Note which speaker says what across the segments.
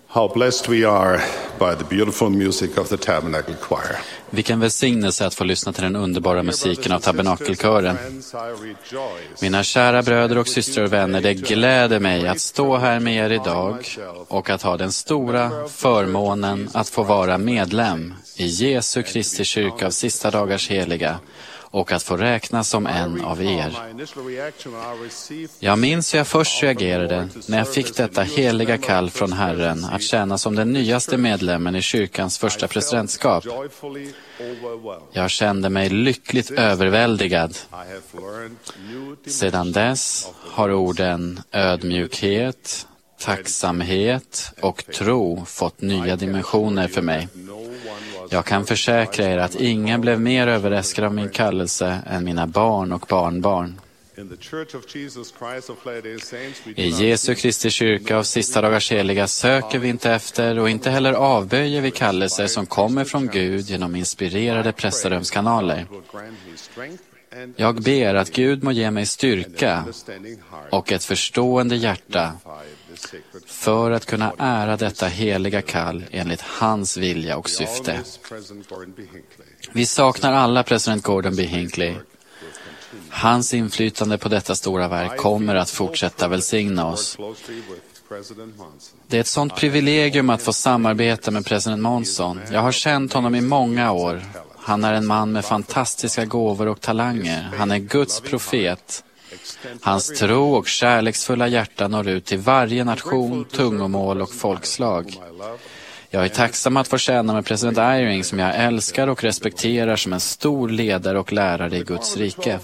Speaker 1: How blessed we are by the beautiful music of the Tabernacle Choir.
Speaker 2: Vilken välsignelse att få lyssna till den underbara musiken av tabernakelkören. Mina kära bröder och systrar och vänner, det gläder mig att stå här med er idag och att ha den stora förmånen att få vara medlem i Jesu Kristi kyrka av sista dagars heliga och att få räkna som en av er. Jag minns hur jag först reagerade när jag fick detta heliga kall från Herren att tjäna som den nyaste medlemmen i kyrkans första presidentskap. Jag kände mig lyckligt överväldigad. Sedan dess har orden ödmjukhet, tacksamhet och tro fått nya dimensioner för mig. Jag kan försäkra er att ingen blev mer överraskad av min kallelse än mina barn och barnbarn. I Jesu Kristi kyrka av sista dagars heliga söker vi inte efter och inte heller avböjer vi kallelser som kommer från Gud genom inspirerade pressrumskanaler. Jag ber att Gud må ge mig styrka och ett förstående hjärta för att kunna ära detta heliga kall enligt hans vilja och syfte. Vi saknar alla president Gordon B. Hinckley. Hans inflytande på detta stora verk kommer att fortsätta välsigna oss. Det är ett sådant privilegium att få samarbeta med president Monson. Jag har känt honom i många år. Han är en man med fantastiska gåvor och talanger. Han är Guds profet. Hans tro och kärleksfulla hjärta når ut till varje nation, tungomål och folkslag. Jag är tacksam att få tjäna med president Eyring som jag älskar och respekterar som en stor ledare och lärare i Guds rike.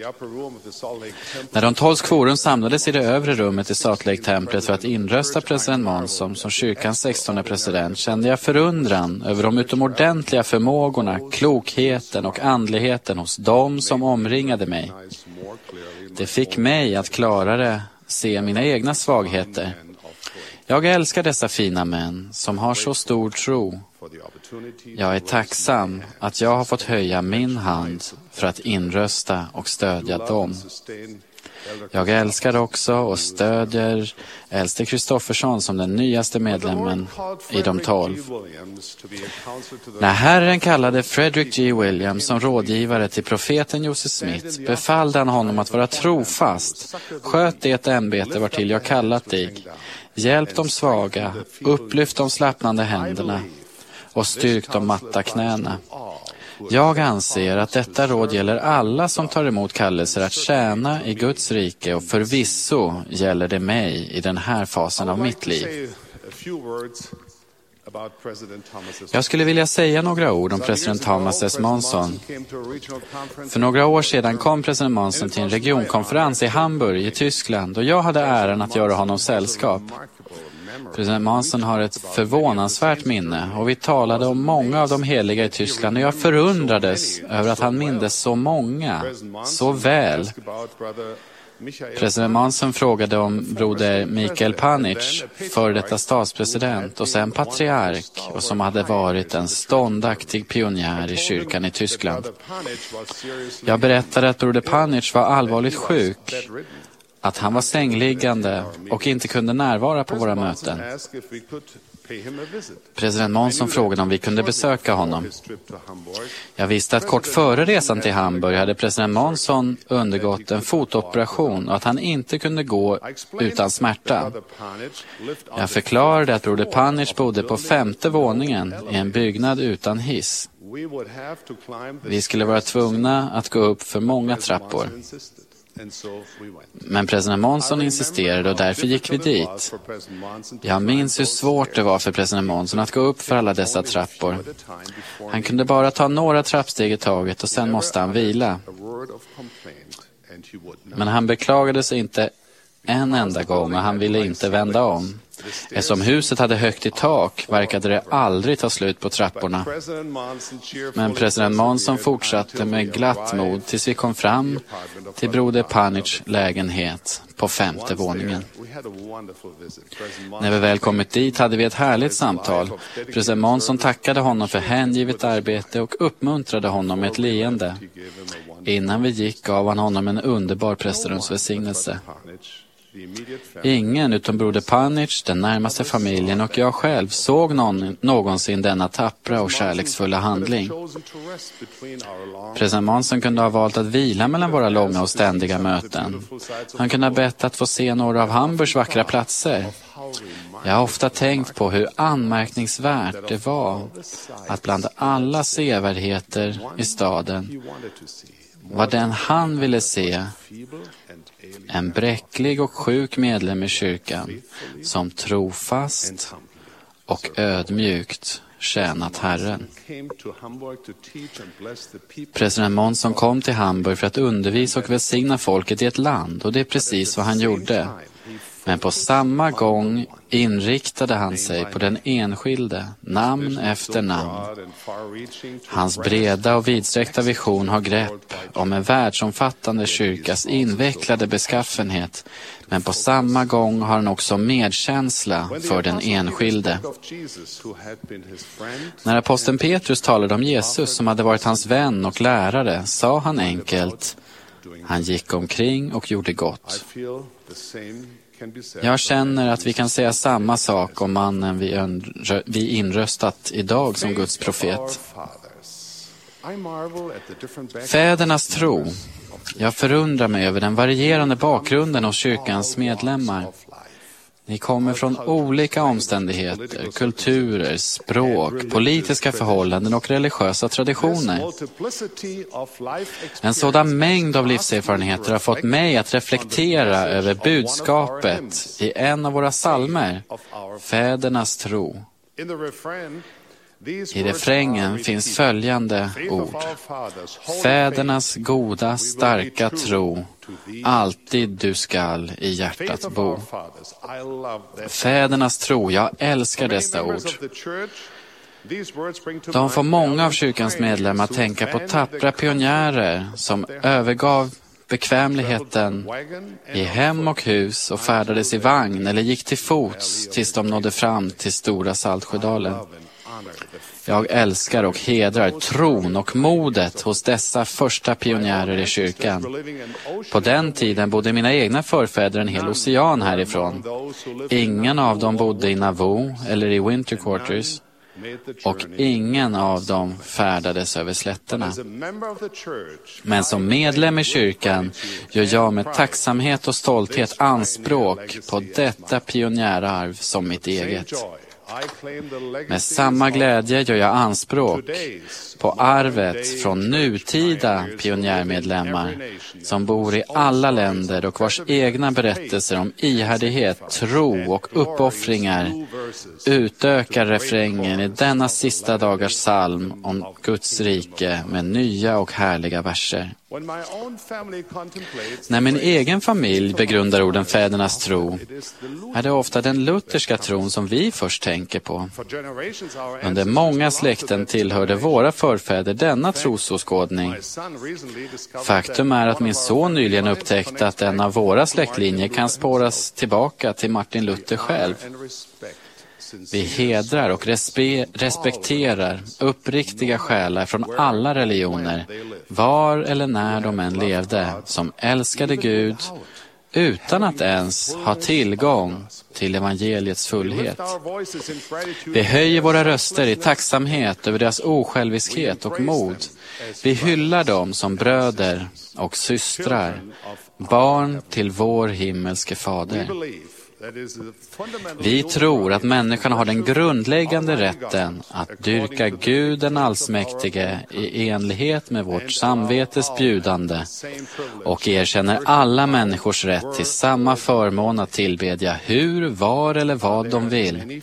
Speaker 2: När de 12 kvorum samlades i det övre rummet i Salt Lake-templet för att inrösta president Monson som kyrkans 16:e president kände jag förundran över de utomordentliga förmågorna, klokheten och andligheten hos dem som omringade mig. Det fick mig att klarare se mina egna svagheter. Jag älskar dessa fina män som har så stor tro. Jag är tacksam att jag har fått höja min hand för att inrösta och stödja dem. Jag älskar också och stödjer äldste Kristoffersson som den nyaste medlemmen i de 12. När Herren kallade Frederick G. Williams som rådgivare till profeten Joseph Smith befallde han honom att vara trofast. Sköt det ämbete vartill jag kallat dig. Hjälp de svaga, upplyft de slappnande händerna och styrk de matta knäna. Jag anser att detta råd gäller alla som tar emot kallelser att tjäna i Guds rike och förvisso gäller det mig i den här fasen av mitt liv. Jag skulle vilja säga några ord om president Thomas S. Monson. För några år sedan kom president Monson till en regionkonferens i Hamburg i Tyskland och jag hade äran att göra honom sällskap. President Monson har ett förvånansvärt minne och vi talade om många av de heliga i Tyskland och jag förundrades över att han mindes så många, så väl. President Monson frågade om broder Michael Panic, före detta statspresident och sen patriark och som hade varit en ståndaktig pionjär i kyrkan i Tyskland. Jag berättade att broder Panic var allvarligt sjuk, att han var sängliggande och inte kunde närvara på våra möten. President Monson frågade om vi kunde besöka honom. Jag visste att kort före resan till Hamburg hade president Monson undergått en fotoperation och att han inte kunde gå utan smärta. Jag förklarade att broder Panic bodde på 5:e våningen i en byggnad utan hiss. Vi skulle vara tvungna att gå upp för många trappor. Men president Monson insisterade och därför gick vi dit. Jag minns hur svårt det var för president Monson att gå upp för alla dessa trappor. Han kunde bara ta några trappsteg i taget och sen måste han vila. Men han beklagade sig inte en enda gång och han ville inte vända om. Eftersom huset hade högt i tak verkade det aldrig ta slut på trapporna. Men president Monson fortsatte med glatt mod tills vi kom fram till broder Panics lägenhet på 5:e våningen. När vi väl kommit dit hade vi ett härligt samtal. President Monson tackade honom för hängivet arbete och uppmuntrade honom med ett leende. Innan vi gick gav han honom en underbar prästerumsvälsignelse. Ingen utom broder Panic, den närmaste familjen och jag själv såg någonsin denna tappra och kärleksfulla handling. President Monson kunde ha valt att vila mellan våra långa och ständiga möten. Han kunde ha bett att få se några av Hamburgs vackra platser. Jag har ofta tänkt på hur anmärkningsvärt det var att bland alla sevärdheter i staden var den han ville se en bräcklig och sjuk medlem i kyrkan som trofast och ödmjukt tjänat Herren. President Monson kom till Hamburg för att undervisa och välsigna folket i ett land, och det är precis vad han gjorde. Men på samma gång inriktade han sig på den enskilde, namn efter namn. Hans breda och vidsträckta vision har grepp om en världsomfattande kyrkas invecklade beskaffenhet, men på samma gång har han också medkänsla för den enskilde. När aposteln Petrus talade om Jesus som hade varit hans vän och lärare, sa han enkelt: han gick omkring och gjorde gott. Jag känner att vi kan säga samma sak om mannen vi inröstat idag som Guds profet. Fädernas tro. Jag förundrar mig över den varierande bakgrunden hos kyrkans medlemmar. Ni kommer från olika omständigheter, kulturer, språk, politiska förhållanden och religiösa traditioner. En sådan mängd av livserfarenheter har fått mig att reflektera över budskapet i en av våra psalmer, Fädernas tro. I refrängen finns följande ord: fädernas goda, starka tro, alltid du skall i hjärtat bo. Fädernas tro, jag älskar dessa ord. De får många av kyrkans medlemmar att tänka på tappra pionjärer som övergav bekvämligheten i hem och hus och färdades i vagn eller gick till fots tills de nådde fram till Stora Saltsjödalen. Jag älskar och hedrar tron och modet hos dessa första pionjärer i kyrkan. På den tiden bodde mina egna förfäder en hel ocean härifrån. Ingen av dem bodde i Nauvoo eller i winter quarters, och ingen av dem färdades över slätterna. Men som medlem i kyrkan gör jag med tacksamhet och stolthet anspråk på detta pionjärarv som mitt eget. Med samma glädje gör jag anspråk på arvet från nutida pionjärmedlemmar som bor i alla länder och vars egna berättelser om ihärdighet, tro och uppoffringar utökar refrängen i denna sista dagars psalm om Guds rike med nya och härliga verser. När min egen familj begrundar orden fädernas tro är det ofta den lutherska tron som vi först tänker på. Under många släkten tillhörde våra förfäder denna trosåskådning. Faktum är att min son nyligen upptäckte att en av våra släktlinjer kan spåras tillbaka till Martin Luther själv. Vi hedrar och respekterar uppriktiga själar från alla religioner, var eller när de än levde, som älskade Gud utan att ens ha tillgång till evangeliets fullhet. Vi höjer våra röster i tacksamhet över deras osjälviskhet och mod. Vi hyllar dem som bröder och systrar, barn till vår himmelske fader. Vi tror att människan har den grundläggande rätten att dyrka Gud den allsmäktige i enlighet med vårt samvetes bjudande och erkänner alla människors rätt till samma förmån att tillbedja hur, var eller vad de vill.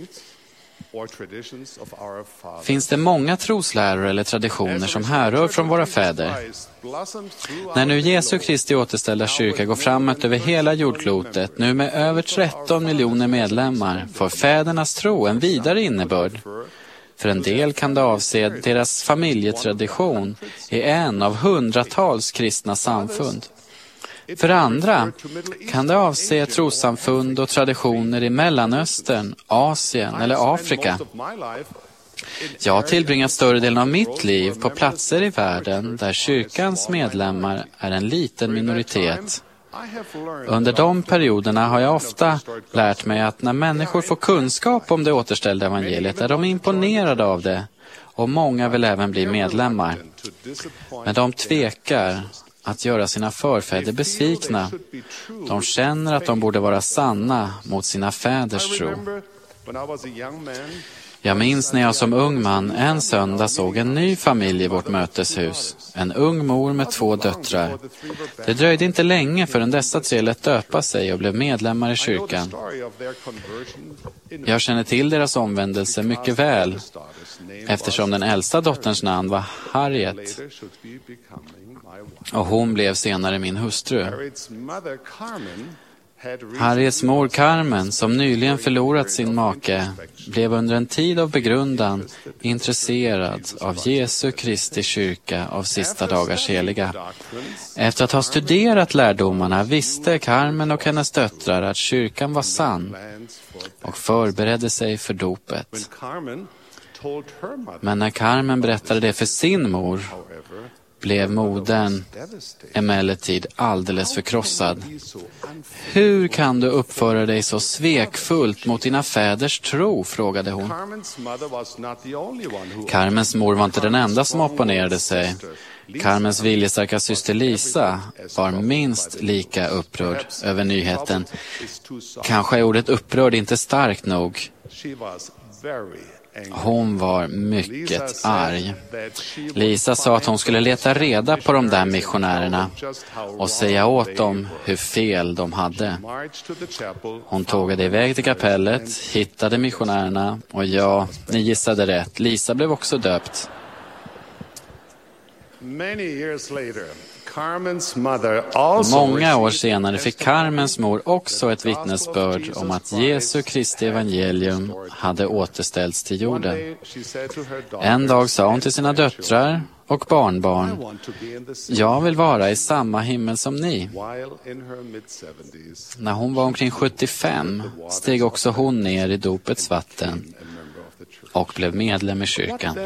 Speaker 2: Finns det många trosläror eller traditioner som härrör från våra fäder? När nu Jesu Kristi återställda kyrka går framåt över hela jordklotet, nu med över 13 miljoner medlemmar, får fädernas tro en vidare innebörd. För en del kan det avse deras familjetradition i en av hundratals kristna samfund. För andra kan det avse trossamfund och traditioner i Mellanöstern, Asien eller Afrika. Jag har tillbringat större delen av mitt liv på platser i världen där kyrkans medlemmar är en liten minoritet. Under de perioderna har jag ofta lärt mig att när människor får kunskap om det återställda evangeliet är de imponerade av det, och många vill även bli medlemmar. Men de tvekar att göra sina förfäder besvikna. De känner att de borde vara sanna mot sina fäders tro. Jag minns när jag som ung man en söndag såg en ny familj i vårt möteshus. En ung mor med 2 döttrar. Det dröjde inte länge förrän dessa 3 lät döpa sig och blev medlemmar i kyrkan. Jag känner till deras omvändelse mycket väl, eftersom den äldsta dotterns namn var Harriet. Och hon blev senare min hustru. Harriets mor Carmen, som nyligen förlorat sin make, blev under en tid av begrundan intresserad av Jesu Kristi kyrka av sista dagars heliga. Efter att ha studerat lärdomarna visste Carmen och hennes döttrar att kyrkan var sann och förberedde sig för dopet. Men när Carmen berättade det för sin mor blev modern emellertid alldeles förkrossad. Hur kan du uppföra dig så svekfullt mot dina fäders tro, frågade hon. Carmens mor var inte den enda som opponerade sig. Carmens viljestarka syster Lisa var minst lika upprörd över nyheten. Kanske är ordet upprörd inte starkt nog. Hon var mycket arg. Lisa sa att hon skulle leta reda på de där missionärerna och säga åt dem hur fel de hade. Hon tågade iväg till kapellet, hittade missionärerna och ja, ni gissade rätt. Lisa blev också döpt. Många år senare fick Carmens mor också ett vittnesbörd om att Jesu Kristi evangelium hade återställts till jorden. En dag sa hon till sina döttrar och barnbarn: jag vill vara i samma himmel som ni. När hon var omkring 75 steg också hon ner i dopets vatten och blev medlem i kyrkan.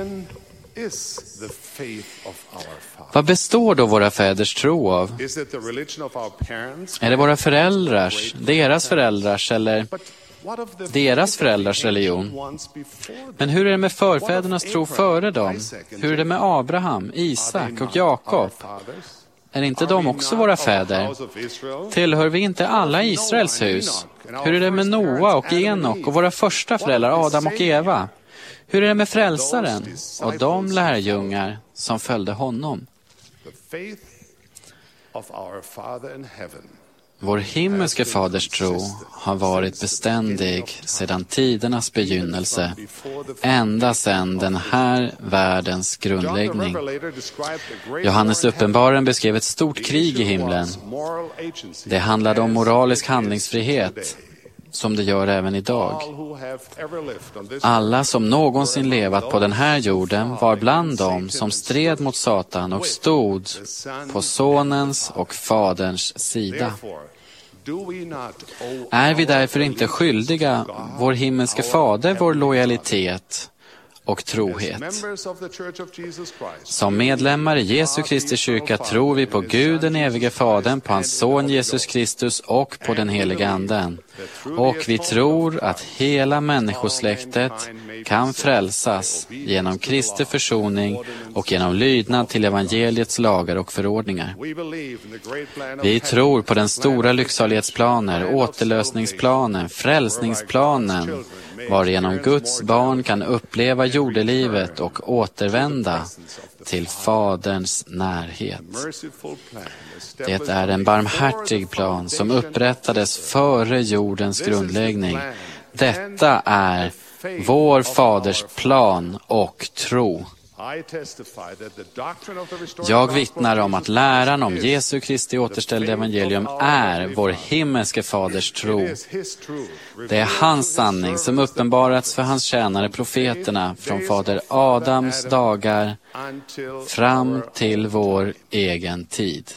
Speaker 2: Vad består då våra fäders tro av? Är det våra föräldrars, deras föräldrars eller deras föräldrars religion? Men hur är det med förfädernas tro före dem? Hur är det med Abraham, Isak och Jakob? Är inte de också våra fäder? Tillhör vi inte alla Israels hus? Hur är det med Noa och Enok och våra första föräldrar Adam och Eva? Hur är det med frälsaren och de lärjungar som följde honom? Vår himmelske faders tro har varit beständig sedan tidernas begynnelse, ända sedan den här världens grundläggning. Johannes uppenbararen beskrev ett stort krig i himlen. Det handlade om moralisk handlingsfrihet, som det gör även idag. Alla som någonsin levat på den här jorden var bland dem som stred mot Satan och stod på sonens och faderns sida. Är vi därför inte skyldiga vår himmelske fader vår lojalitet och trohet? Som medlemmar i Jesu Kristi kyrka tror vi på Gud den evige Fadern, på hans son Jesus Kristus och på den heliga anden. Och vi tror att hela människosläktet kan frälsas genom Kristi försoning och genom lydnad till evangeliets lagar och förordningar. Vi tror på den stora lycksalighetsplaner, återlösningsplanen, frälsningsplanen, varigenom Guds barn kan uppleva jordelivet och återvända till Faderns närhet. Det är en barmhärtig plan som upprättades före jordens grundläggning. Detta är vår Faders plan och tro. Jag vittnar om att läran om Jesu Kristi återställda evangelium är vår himmelske faders tro. Det är hans sanning som uppenbarats för hans tjänare profeterna från fader Adams dagar fram till vår egen tid.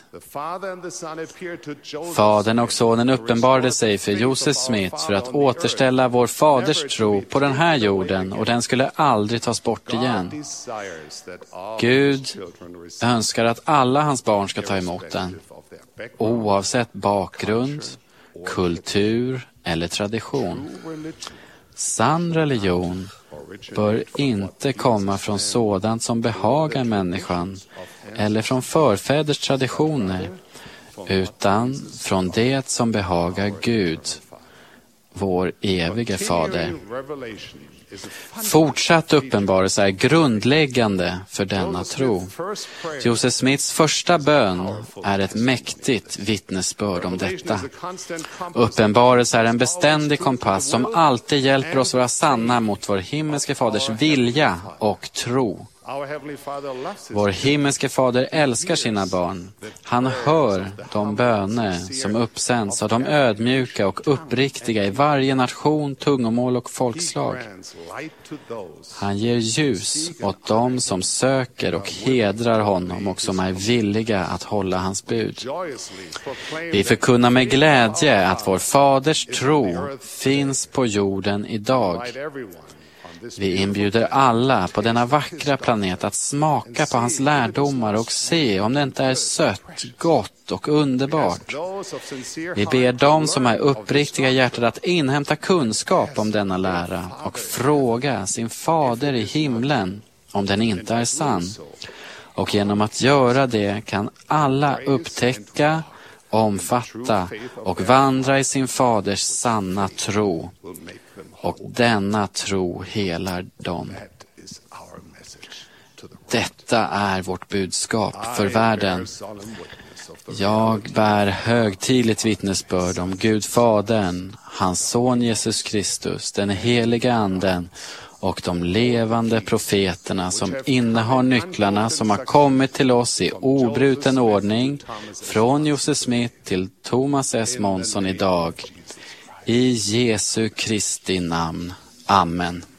Speaker 2: Fadern och sonen uppenbarade sig för Joseph Smith för att återställa vår faders tro på den här jorden, och den skulle aldrig tas bort igen. Gud önskar att alla hans barn ska ta emot den. oavsett bakgrund, kultur eller tradition. Sann religion bör inte komma från sådant som behagar människan eller från förfäders traditioner, utan från det som behagar Gud, vår evige fader. Fortsatt uppenbarelse är grundläggande för denna tro. Joseph Smiths första bön är ett mäktigt vittnesbörd om detta. Uppenbarelse är en beständig kompass som alltid hjälper oss vara sanna mot vår himmelske faders vilja och tro. Vår himmelske fader älskar sina barn. Han hör de böner som uppsänds av de ödmjuka och uppriktiga i varje nation, tungomål och folkslag. Han ger ljus åt dem som söker och hedrar honom och som är villiga att hålla hans bud. Vi förkunnar med glädje att vår faders tro finns på jorden idag. Vi inbjuder alla på denna vackra planet att smaka på hans lärdomar och se om det inte är sött, gott och underbart. Vi ber dem som är uppriktiga hjärtat att inhämta kunskap om denna lära och fråga sin fader i himlen om den inte är sann. Och genom att göra det kan alla upptäcka, omfatta och vandra i sin faders sanna tro. Och denna tro helar dem. Detta är vårt budskap för världen. Jag bär högtidligt vittnesbörd om Gud Fadern, hans son Jesus Kristus, den heliga anden och de levande profeterna som innehar nycklarna som har kommit till oss i obruten ordning från Joseph Smith till Thomas S. Monson idag. I Jesu Kristi namn. Amen.